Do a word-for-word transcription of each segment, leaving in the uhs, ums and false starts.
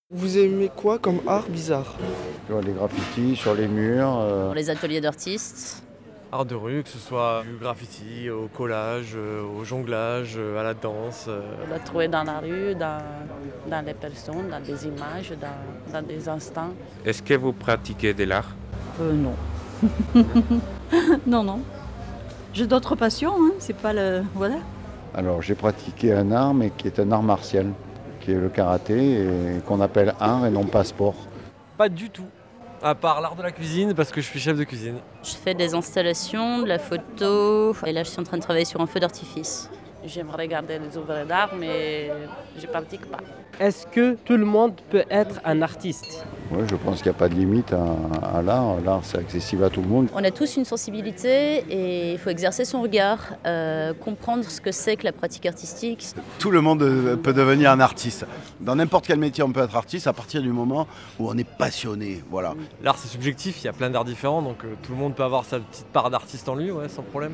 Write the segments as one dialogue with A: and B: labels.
A: Vous aimez quoi comme art bizarre?
B: Sur les graffitis, sur les murs. euh,
C: Les ateliers d'artistes.
D: Art de rue, que ce soit du graffiti, au collage, euh, au jonglage, euh, à la danse. euh.
E: On l'a trouvé dans la rue, dans, dans les personnes, dans des images, dans, dans des instants.
F: Est-ce que vous pratiquez de l'art?
E: Euh, non.
G: Non, non. J'ai d'autres passions, hein. C'est pas le. Voilà.
B: Alors j'ai pratiqué un art, mais qui est un art martial, qui est le karaté, et qu'on appelle art et non pas sport.
D: Pas du tout. À part l'art de la cuisine, parce que je suis chef de cuisine.
C: Je fais des installations, de la photo. Et là, je suis en train de travailler sur un feu d'artifice.
E: J'aime regarder les œuvres d'art, mais je ne pratique pas.
H: Est-ce que tout le monde peut être un artiste?
B: Oui, je pense qu'il n'y a pas de limite à, à l'art. L'art, c'est accessible à tout le monde.
C: On a tous une sensibilité et il faut exercer son regard, euh, comprendre ce que c'est que la pratique artistique.
I: Tout le monde peut devenir un artiste. Dans n'importe quel métier, on peut être artiste à partir du moment où on est passionné. Voilà.
D: L'art, c'est subjectif, il y a plein d'arts différents, donc euh, tout le monde peut avoir sa petite part d'artiste en lui, ouais, sans problème.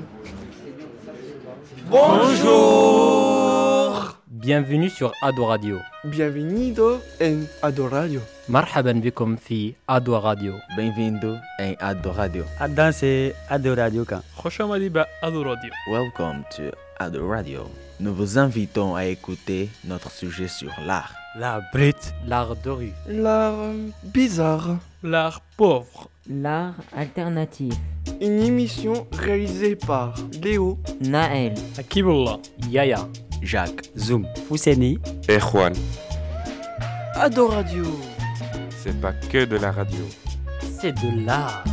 J: Bonjour! Bienvenue sur Ado Radio.
A: Bienvenido en Ado Radio.
J: مرحبا بكم في Ado Radio.
K: Bem-vindo em Ado Radio.
L: Danse Ado Radio kan.
M: Khoshamadiba Ado Radio.
K: Welcome to Ado Radio. Nous vous invitons à écouter notre sujet sur l'art.
L: L'art brut.
J: L'art de rue.
A: L'art bizarre.
M: L'art pauvre.
N: L'art alternatif.
A: Une émission réalisée par Léo,
N: Naël,
M: Akibullah,
J: Yaya,
K: Jacques,
L: Zoom, Fousseni
F: Et Juan.
A: Ado Radio.
F: C'est pas que de la radio.
J: C'est de l'art.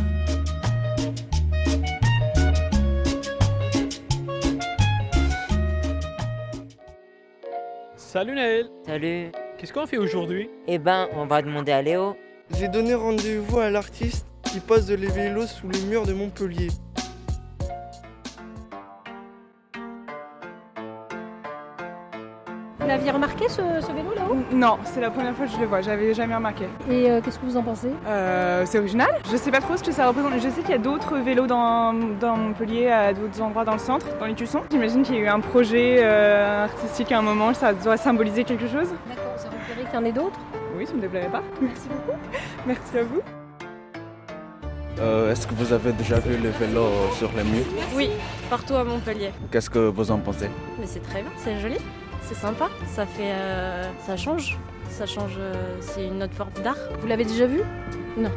M: Salut Naël.
N: salut.
M: Qu'est-ce qu'on fait aujourd'hui?
N: Eh ben, on va demander à Léo.
A: J'ai donné rendez-vous à l'artiste qui pose les vélos sous les murs de Montpellier.
O: Vous l'aviez remarqué ce, ce vélo là-haut?
P: Non, c'est la première fois que je le vois, j'avais jamais remarqué.
O: Et euh, qu'est-ce que vous en pensez?
P: euh, C'est original, je sais pas trop ce que ça représente. Je sais qu'il y a d'autres vélos dans, dans Montpellier, à d'autres endroits dans le centre, dans les Tussons. J'imagine qu'il y a eu un projet euh, artistique à un moment, ça doit symboliser quelque chose.
O: D'accord, ça vous plairait qu'il y en ait d'autres?
P: Oui, ça me déplairait pas.
O: Merci beaucoup.
P: Merci à vous.
K: Euh, est-ce que vous avez déjà vu le vélo sur les murs?
Q: Oui, partout à Montpellier.
K: Qu'est-ce que vous en pensez?
Q: Mais c'est très bien, c'est joli, c'est sympa, ça fait, euh, ça change, ça change, euh, c'est une autre forme d'art.
O: Vous l'avez déjà vu?
Q: Non.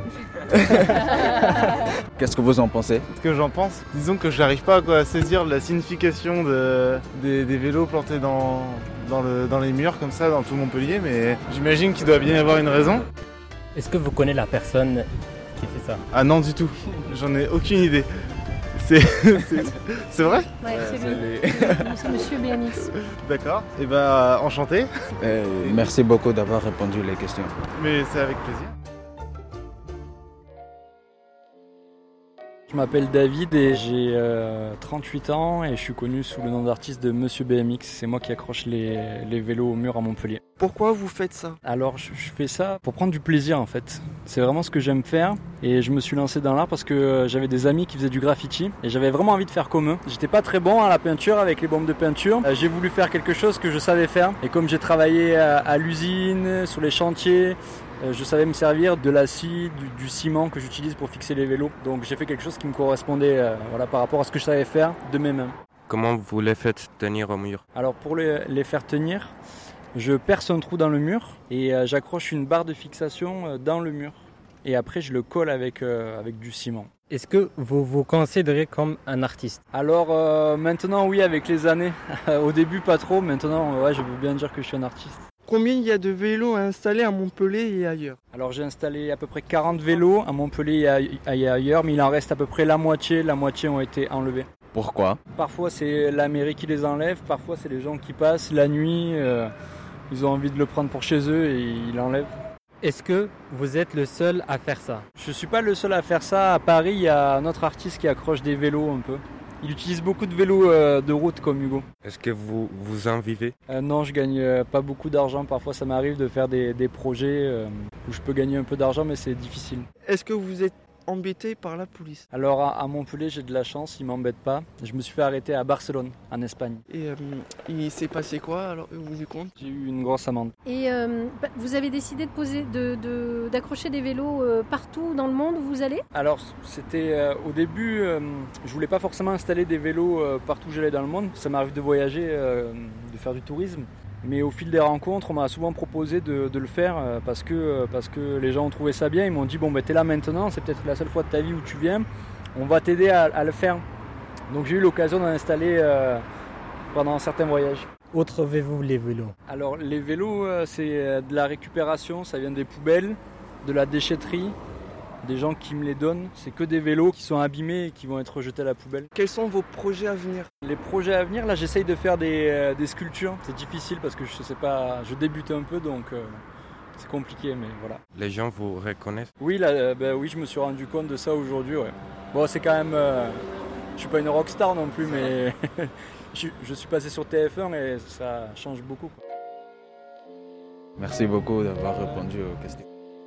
K: Qu'est-ce que vous en pensez?
R: Ce que j'en pense, disons que je n'arrive pas quoi, à saisir la signification de, des, des vélos plantés dans, dans, le, dans les murs comme ça, dans tout Montpellier, mais j'imagine qu'il doit bien y avoir une raison.
J: Est-ce que vous connaissez la personne qui fait ça?
R: Ah non du tout, j'en ai aucune idée. C'est, c'est, c'est vrai?
O: Ouais, c'est lui. C'est Monsieur B M X.
R: D'accord, et bah enchanté.
K: Euh, merci beaucoup d'avoir répondu les questions.
R: Mais c'est avec plaisir.
S: Je m'appelle David et j'ai euh, trente-huit ans et je suis connu sous le nom d'artiste de Monsieur B M X. C'est moi qui accroche les, les vélos au mur à Montpellier.
A: Pourquoi vous faites ça?
S: Alors je, je fais ça pour prendre du plaisir en fait. C'est vraiment ce que j'aime faire et je me suis lancé dans l'art parce que euh, j'avais des amis qui faisaient du graffiti et j'avais vraiment envie de faire comme eux. J'étais pas très bon à la peinture avec les bombes de peinture. Euh, j'ai voulu faire quelque chose que je savais faire et comme j'ai travaillé à, à l'usine, sur les chantiers, je savais me servir de l'acier, du, du ciment que j'utilise pour fixer les vélos. Donc j'ai fait quelque chose qui me correspondait euh, voilà, par rapport à ce que je savais faire de mes mains.
F: Comment vous les faites tenir au mur?
S: Alors pour les, les faire tenir, je perce un trou dans le mur et euh, j'accroche une barre de fixation euh, dans le mur. Et après je le colle avec, euh, avec du ciment.
J: Est-ce que vous vous considérez comme un artiste?
S: Alors euh, maintenant oui, avec les années. Au début pas trop, maintenant ouais, je veux bien dire que je suis un artiste.
A: Combien il y a de vélos installés à Montpellier et ailleurs?
S: Alors j'ai installé à peu près quarante vélos à Montpellier et ailleurs, mais il en reste à peu près la moitié. La moitié ont été enlevés.
K: Pourquoi?
S: Parfois c'est la mairie qui les enlève, parfois c'est les gens qui passent la nuit, euh, ils ont envie de le prendre pour chez eux et ils l'enlèvent.
J: Est-ce que vous êtes le seul à faire ça?
S: Je suis pas le seul à faire ça. À Paris, il y a un autre artiste qui accroche des vélos un peu. Il utilise beaucoup de vélos euh, de route comme Hugo.
F: Est-ce que vous, vous en vivez?
S: euh, Non, je gagne euh, pas beaucoup d'argent. Parfois, ça m'arrive de faire des, des projets euh, où je peux gagner un peu d'argent, mais c'est difficile.
A: Est-ce que vous êtes embêté par la police?
S: Alors à, à Montpellier, j'ai de la chance, ils m'embêtent pas. Je me suis fait arrêter à Barcelone, en Espagne.
A: Et euh, il s'est passé quoi alors, au bout du compte?
S: J'ai eu une grosse amende.
O: Et euh, bah, vous avez décidé de poser, de, de, d'accrocher des vélos euh, partout dans le monde où vous allez?
S: Alors c'était euh, au début, euh, je voulais pas forcément installer des vélos euh, partout où j'allais dans le monde. Ça m'arrive de voyager, euh, de faire du tourisme. Mais au fil des rencontres, on m'a souvent proposé de, de le faire euh, parce, que, euh, parce que les gens ont trouvé ça bien. Ils m'ont dit, bon ben t'es là maintenant, c'est peut-être la seule fois de ta vie où tu viens, on va t'aider à, à le faire. Donc j'ai eu l'occasion d'en installer euh, pendant certains voyages.
L: Où trouvez-vous les vélos?
S: Alors les vélos, euh, c'est de la récupération, ça vient des poubelles, de la déchetterie, des gens qui me les donnent. C'est que des vélos qui sont abîmés et qui vont être jetés à la poubelle.
A: Quels sont vos projets à venir?
S: Les projets à venir, là j'essaye de faire des, euh, des sculptures. C'est difficile parce que je sais pas, je débute un peu donc euh, c'est compliqué, mais voilà.
F: Les gens vous reconnaissent?
S: Oui, là, euh, ben, oui, je me suis rendu compte de ça aujourd'hui. Ouais. Bon, c'est quand même, euh, je suis pas une rockstar non plus, mais je, je suis passé sur T F un et ça change beaucoup, quoi.
K: Merci beaucoup d'avoir répondu aux questions.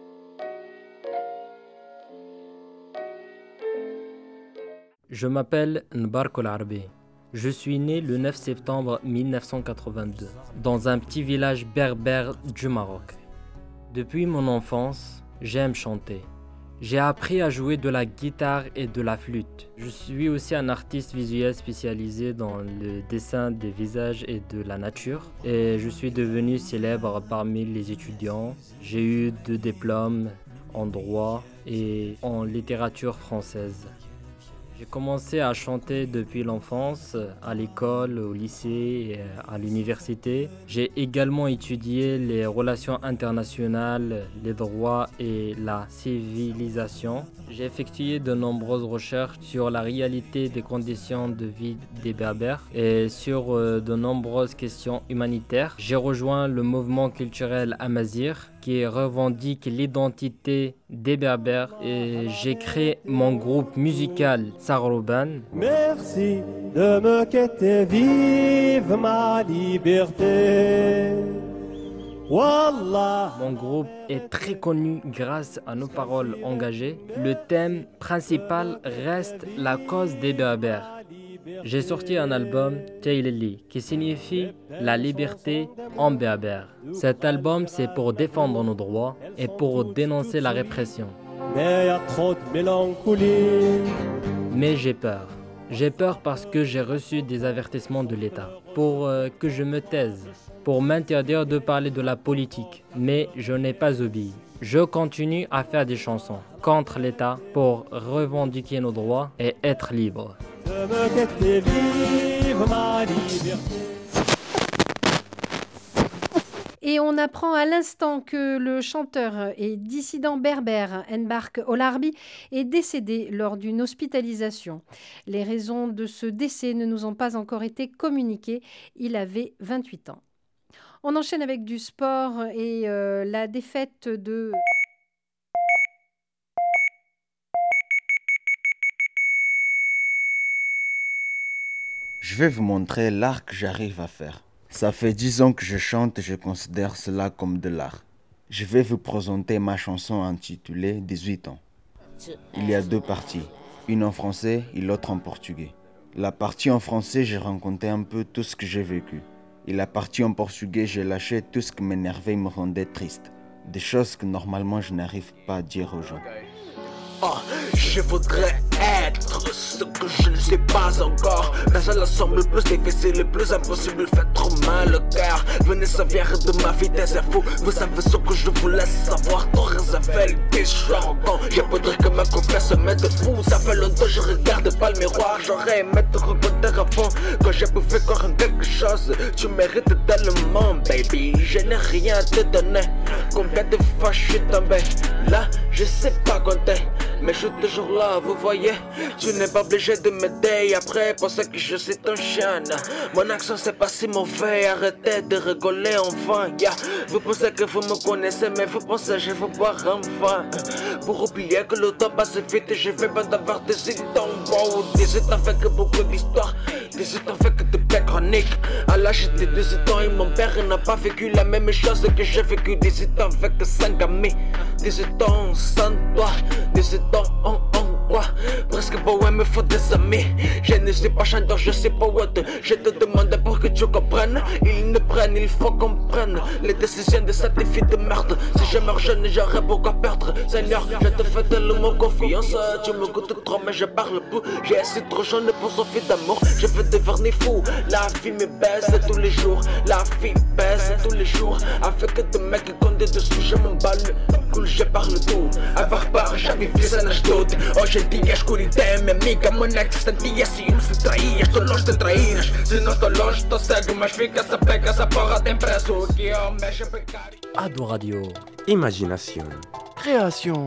J: Je m'appelle Nbark Olarbi. Je suis né le neuf septembre mille neuf cent quatre-vingt-deux dans un petit village berbère du Maroc. Depuis mon enfance, j'aime chanter. J'ai appris à jouer de la guitare et de la flûte. Je suis aussi un artiste visuel spécialisé dans le dessin des visages et de la nature. Et je suis devenu célèbre parmi les étudiants. J'ai eu deux diplômes en droit et en littérature française. J'ai commencé à chanter depuis l'enfance, à l'école, au lycée et à l'université. J'ai également étudié les relations internationales, les droits et la civilisation. J'ai effectué de nombreuses recherches sur la réalité des conditions de vie des Berbères et sur de nombreuses questions humanitaires. J'ai rejoint le mouvement culturel Amazigh qui revendique l'identité des Berbères et j'ai créé mon groupe musical Sarouban.
T: Merci de me quitter, vive ma liberté. Wallah.
J: Mon groupe est très connu grâce à nos paroles engagées. Le thème principal reste la cause des Berbères. J'ai sorti un album, Tayleli, qui signifie la liberté en berbère. Cet album, c'est pour défendre nos droits et pour dénoncer la répression.
T: Mais y a trop de mélancolie.
J: Mais j'ai peur. J'ai peur parce que j'ai reçu des avertissements de l'État pour euh, que je me taise, pour m'interdire de parler de la politique. Mais je n'ai pas obéi. Je continue à faire des chansons contre l'État pour revendiquer nos droits et être libre.
O: Et on apprend à l'instant que le chanteur et dissident berbère Nbark Olarbi est décédé lors d'une hospitalisation. Les raisons de ce décès ne nous ont pas encore été communiquées. Il avait vingt-huit ans. On enchaîne avec du sport et euh, la défaite de...
K: Je vais vous montrer l'art que j'arrive à faire. Ça fait dix ans que je chante et je considère cela comme de l'art. Je vais vous présenter ma chanson intitulée dix-huit ans. Il y a deux parties, une en français et l'autre en portugais. La partie en français, j'ai raconté un peu tout ce que j'ai vécu. Et la partie en portugais, j'ai lâché tout ce qui m'énervait et me rendait triste. Des choses que normalement je n'arrive pas à dire aux gens.
U: Oh, je voudrais être ce que je ne sais pas encore. Mais ça la semble le plus difficile, le plus impossible, fait trop mal au cœur. Venez savoir de ma vitesse, c'est fou. Vous savez ce que je vous laisse savoir. Ton réservé, des chantants. Je voudrais que ma confiance se mette fou. Ça fait longtemps je regarde pas le miroir. J'aurais aimé te reconnaître à fond. Quand j'ai pu faire encore quelque chose, tu mérites tellement, baby. Je n'ai rien à te donner. Combien de fois je suis tombé? Là, je sais pas compter. Mais je suis toujours là, vous voyez. Tu n'es pas obligé de m'aider. Après, pensez que je suis ton chien. Mon accent c'est pas si mauvais. Arrêtez de rigoler en vain, yeah. Vous pensez que vous me connaissez, mais vous pensez que je vais boire en vain. Pour oublier que le temps passe vite, je vais pas d'avoir des temps. Wow, dix-huit ans fait que beaucoup d'histoires. dix-huit ans fait que de belles chroniques. À l'âge de dix-huit ans, et mon père n'a pas vécu la même chose que j'ai vécu. dix-huit ans avec cinq amis. dix-huit ans sans toi. dix-huit ans, on, on. Presque poème, me faut des amis. Je ne suis pas chanteur, je suis poète. Je te demande pour que tu comprennes. Ils ne prennent, il faut qu'on prenne les décisions de cette fille de merde. Si je meurs jeune, j'aurais beaucoup à perdre. Seigneur, je te fais tellement confiance. Tu me goûtes trop, mais je parle peu. J'ai assez trop jeune pour Sophie d'amour. Je veux devenir fou. La vie me baisse tous les jours. La vie baisse tous les jours. Avec des mecs qui comptent dessus, je m'emballe. Cool, je parle tout. Avoir peur, jamais vu ça anecdote. Hoje em dia escuridão, minha amiga, mané que sentia se não se traías, tô longe de traíras. Se não tô longe, tô cego, mas fica essa pega, essa porra tem preço. Que eu mexo pecado.
F: Ado Radio. Imagination.
A: Création.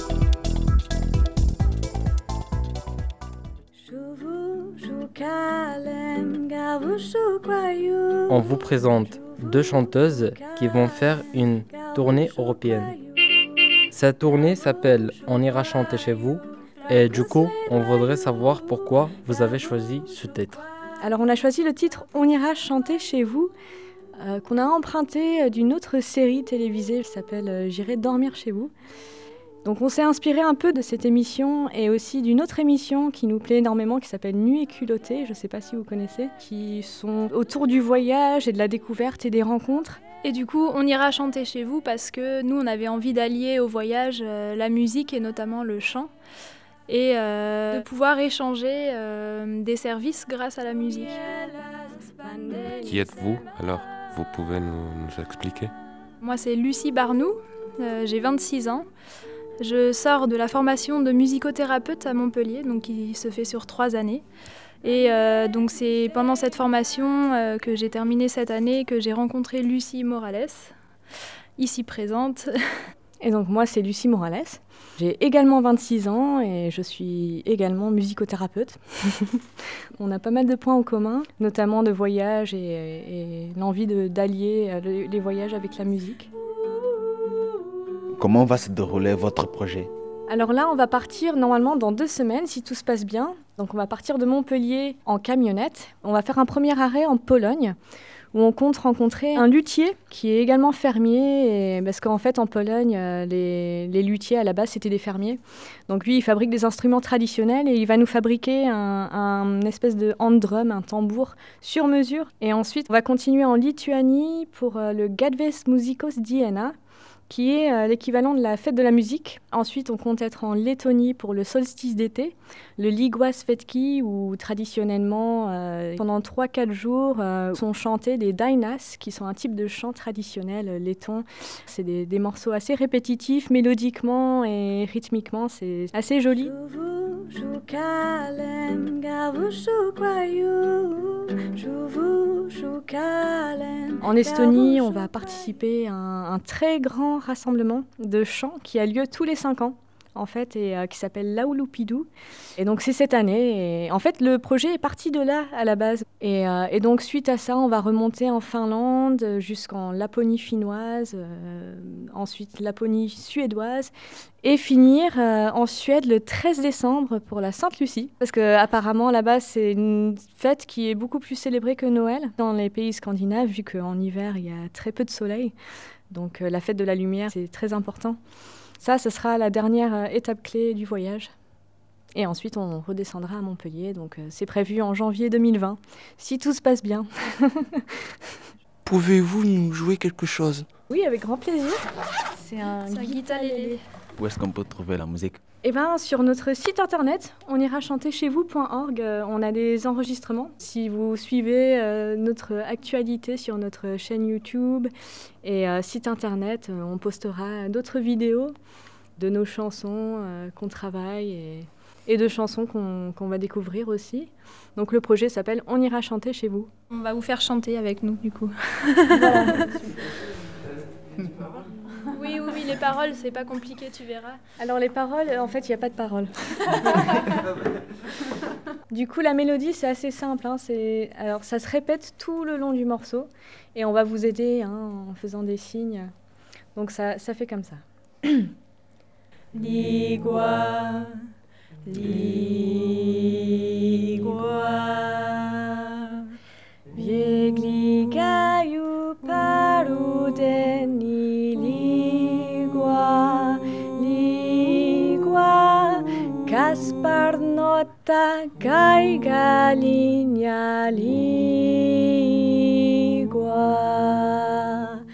J: On vous présente deux chanteuses qui vont faire une tournée européenne. Cette tournée s'appelle « On ira chanter chez vous » et du coup, on voudrait savoir pourquoi vous avez choisi ce titre.
G: Alors on a choisi le titre « On ira chanter chez vous » euh, qu'on a emprunté d'une autre série télévisée qui s'appelle euh, « J'irai dormir chez vous ». Donc on s'est inspiré un peu de cette émission et aussi d'une autre émission qui nous plaît énormément qui s'appelle Nuit et culottée, je ne sais pas si vous connaissez, qui sont autour du voyage et de la découverte et des rencontres.
V: Et du coup, on ira chanter chez vous parce que nous, on avait envie d'allier au voyage euh, la musique et notamment le chant et euh, de pouvoir échanger euh, des services grâce à la musique.
F: Qui êtes-vous alors? Vous pouvez nous, nous expliquer?
V: Moi, c'est Lucie Barnou, euh, j'ai vingt-six ans. Je sors de la formation de musicothérapeute à Montpellier, donc qui se fait sur trois années. Et euh, donc c'est pendant cette formation euh, que j'ai terminé cette année que j'ai rencontré Lucie Morales, ici présente.
G: Et donc moi c'est Lucie Morales. J'ai également vingt-six ans et je suis également musicothérapeute. On a pas mal de points en commun, notamment de voyage et, et l'envie de, d'allier les voyages avec la musique.
K: Comment va se dérouler votre projet?
G: Alors là, on va partir normalement dans deux semaines, si tout se passe bien. Donc on va partir de Montpellier en camionnette. On va faire un premier arrêt en Pologne, où on compte rencontrer un luthier qui est également fermier. Et parce qu'en fait, en Pologne, les, les luthiers, à la base, c'était des fermiers. Donc lui, il fabrique des instruments traditionnels et il va nous fabriquer un, un espèce de hand drum, un tambour sur mesure. Et ensuite, on va continuer en Lituanie pour le Gadves Muzikos Diena, qui est euh, l'équivalent de la fête de la musique. Ensuite, on compte être en Lettonie pour le solstice d'été, le Lyguas Fetki, où traditionnellement, euh, pendant trois à quatre jours, euh, sont chantés des dainas, qui sont un type de chant traditionnel euh, letton. C'est des, des morceaux assez répétitifs, mélodiquement et rythmiquement, c'est assez joli. En Estonie, on va participer à un, un très grand rassemblement de chants qui a lieu tous les cinq ans, en fait, et euh, qui s'appelle Laulupidou. Et donc c'est cette année. Et en fait, le projet est parti de là à la base. Et, euh, et donc suite à ça, on va remonter en Finlande jusqu'en Laponie finnoise, euh, ensuite Laponie suédoise, et finir euh, en Suède le treize décembre pour la Sainte-Lucie. Parce qu'apparemment, là-bas, c'est une fête qui est beaucoup plus célébrée que Noël dans les pays scandinaves, vu qu'en hiver, il y a très peu de soleil. Donc euh, la fête de la lumière, c'est très important. Ça, ce sera la dernière euh, étape clé du voyage. Et ensuite, on redescendra à Montpellier. Donc euh, c'est prévu en janvier deux mille vingt, si tout se passe bien.
A: Pouvez-vous nous jouer quelque chose?
G: Oui, avec grand plaisir. C'est un guitarélé.
K: Où est-ce qu'on peut trouver la musique?
G: Eh bien, sur notre site internet, on ira chanter chez vous point org, euh, on a des enregistrements. Si vous suivez euh, notre actualité sur notre chaîne YouTube et euh, site internet, euh, on postera d'autres vidéos de nos chansons euh, qu'on travaille et, et de chansons qu'on, qu'on va découvrir aussi. Donc le projet s'appelle « On ira chanter chez vous ».
V: On va vous faire chanter avec nous, du coup.
G: Voilà.
V: Oui, oui, oui, les paroles, c'est pas compliqué, tu verras.
G: Alors les paroles, en fait, il n'y a pas de paroles. Du coup, la mélodie, c'est assez simple. Hein, c'est... Alors, ça se répète tout le long du morceau et on va vous aider hein, en faisant des signes. Donc ça, ça fait comme ça. Ligua, ligua, biegli gaju parudeni ligua, ligua, kas sparnota caiga ligna ligua.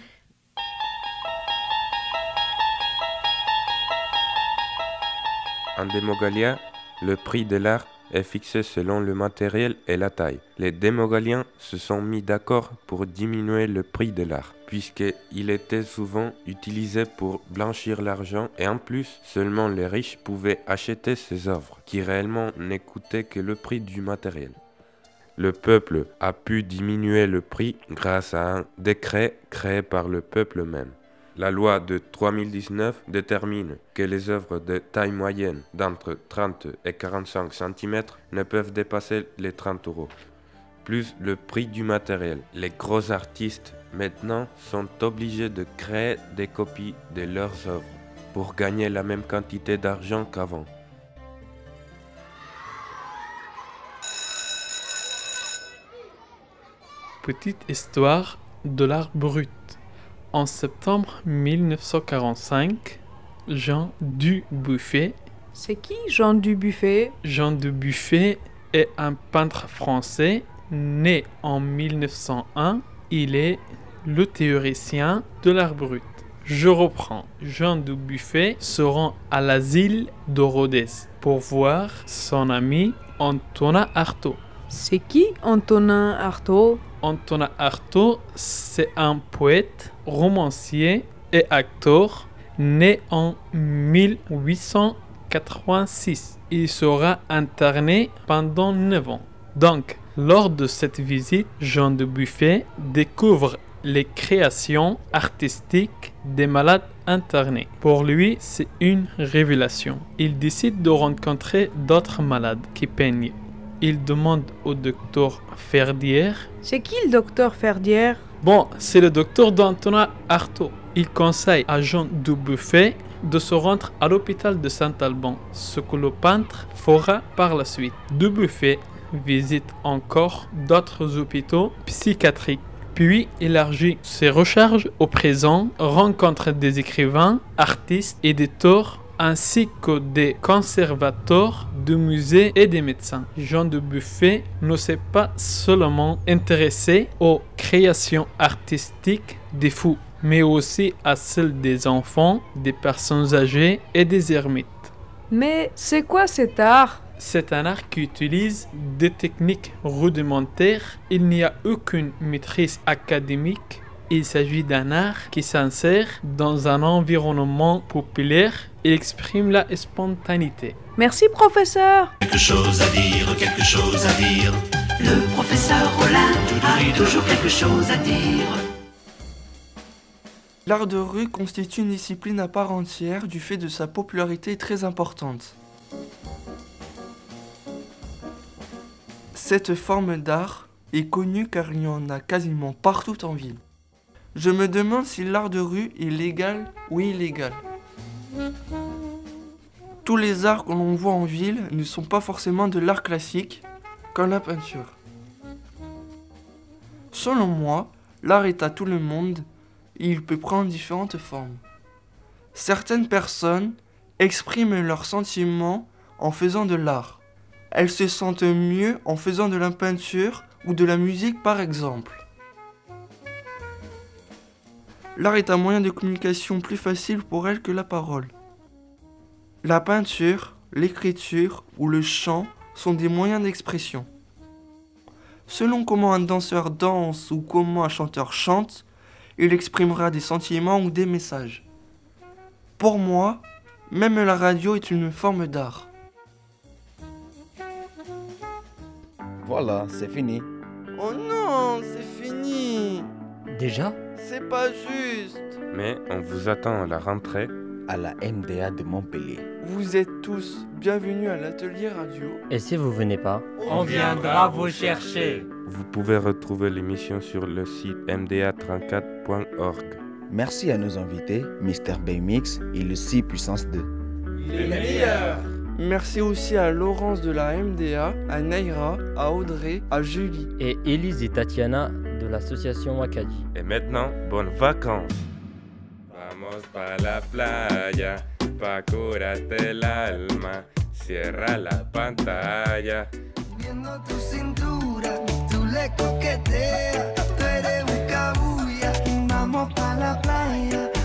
F: En Démogalia, le prix de l'art est fixé selon le matériel et la taille. Les démogaliens se sont mis d'accord pour diminuer le prix de l'art, puisqu'il était souvent utilisé pour blanchir l'argent et en plus, seulement les riches pouvaient acheter ces œuvres, qui réellement ne coûtaient que le prix du matériel. Le peuple a pu diminuer le prix grâce à un décret créé par le peuple même. La loi de trois mille dix-neuf détermine que les œuvres de taille moyenne d'entre trente et quarante-cinq centimètres ne peuvent dépasser les trente euros, plus le prix du matériel. Les gros artistes maintenant sont obligés de créer des copies de leurs œuvres pour gagner la même quantité d'argent qu'avant.
M: Petite histoire de l'art brut. En septembre mille neuf cent quarante-cinq, Jean Dubuffet.
E: C'est qui Jean Dubuffet?
M: Jean Dubuffet est un peintre français né en mille neuf cent un. Il est le théoricien de l'art brut. Je reprends. Jean Dubuffet se rend à l'asile de Rodez pour voir son ami Antonin Artaud.
E: C'est qui Antonin Artaud?
M: Antonin Artaud, c'est un poète, romancier et acteur né en mille huit cent quatre-vingt-six. Il sera interné pendant neuf ans. Donc, lors de cette visite, Jean Dubuffet découvre les créations artistiques des malades internés. Pour lui, c'est une révélation. Il décide de rencontrer d'autres malades qui peignent. Il demande au docteur Ferdière.
E: C'est qui le docteur Ferdière?
M: Bon, c'est le docteur d'Antonin Artaud. Il conseille à Jean Dubuffet de se rendre à l'hôpital de Saint-Alban, ce que le peintre fera par la suite. Dubuffet visite encore d'autres hôpitaux psychiatriques, puis élargit ses recherches au présent, rencontre des écrivains, artistes, éditeurs, ainsi que des conservateurs de musées et des médecins. Jean Dubuffet ne s'est pas seulement intéressé aux créations artistiques des fous, mais aussi à celles des enfants, des personnes âgées et des ermites.
E: Mais c'est quoi cet art?
M: C'est un art qui utilise des techniques rudimentaires. Il n'y a aucune maîtrise académique. Il s'agit d'un art qui s'insère dans un environnement populaire et exprime la spontanéité.
E: Merci, professeur.
H: Quelque chose à dire, quelque chose à dire. Le professeur Rollin a toujours quelque chose à dire.
A: L'art de rue constitue une discipline à part entière du fait de sa popularité très importante. Cette forme d'art est connue car il y en a quasiment partout en ville. Je me demande si l'art de rue est légal ou illégal. Tous les arts que l'on voit en ville ne sont pas forcément de l'art classique, comme la peinture. Selon moi, l'art est à tout le monde et il peut prendre différentes formes. Certaines personnes expriment leurs sentiments en faisant de l'art. Elles se sentent mieux en faisant de la peinture ou de la musique par exemple. L'art est un moyen de communication plus facile pour elles que la parole. La peinture, l'écriture ou le chant sont des moyens d'expression. Selon comment un danseur danse ou comment un chanteur chante, il exprimera des sentiments ou des messages. Pour moi, même la radio est une forme d'art.
K: Voilà, c'est fini.
A: Oh non, c'est fini.
J: Déjà?
A: C'est pas juste.
F: Mais on vous attend à la rentrée
K: à la M D A de Montpellier.
A: Vous êtes tous bienvenus à l'atelier radio.
J: Et si vous venez pas?
L: On viendra vous chercher.
F: Vous pouvez retrouver l'émission sur le site m d a trente-quatre point org.
K: Merci à nos invités, mister Baymix et le six puissance deux.
A: Les meilleurs. Merci aussi à Laurence de la M D A, à Naira, à Audrey, à Julie.
J: Et Élise et Tatiana de l'association Wakadi.
F: Et maintenant, bonnes vacances. Vamos pa la playa, pa curarte el alma. cierra la pantalla.
B: Viendo tu cintura, tú le coqueteas, tú eres un cabuya. Vamos pa' la playa,